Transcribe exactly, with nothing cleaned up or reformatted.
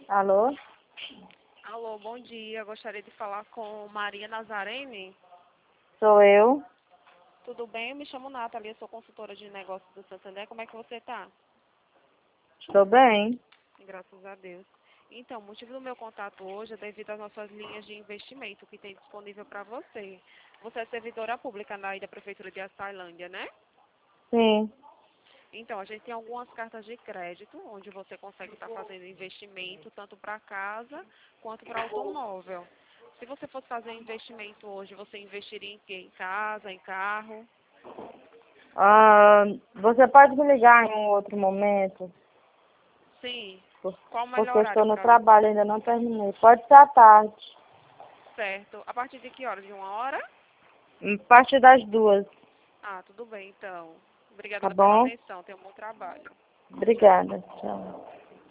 Alô? Alô, bom dia. Gostaria de falar com Maria Nazarene. Sou eu. Tudo bem? Eu me chamo Nathalie, sou consultora de negócios do Santander. Como é que você está? Estou bem. Graças a Deus. Então, o motivo do meu contato hoje é devido às nossas linhas de investimento que tem disponível para você. Você é servidora pública na da Prefeitura de Açailândia, né? Sim. Então, a gente tem algumas cartas de crédito, onde você consegue estar fazendo investimento tanto para casa quanto para automóvel. Se você fosse fazer investimento hoje, você investiria em quê? Em casa, em carro? Ah, você pode me ligar em um outro momento? Sim. Por- Qual o melhor Porque eu estou horário no para ligar? trabalho, ainda não terminei. Pode ser à tarde. Certo. A partir de que hora? De uma hora? A partir das duas. Ah, tudo bem, então. Obrigada Tá pela bom? atenção. Tenha um bom trabalho. Tchau. Obrigada. Tchau.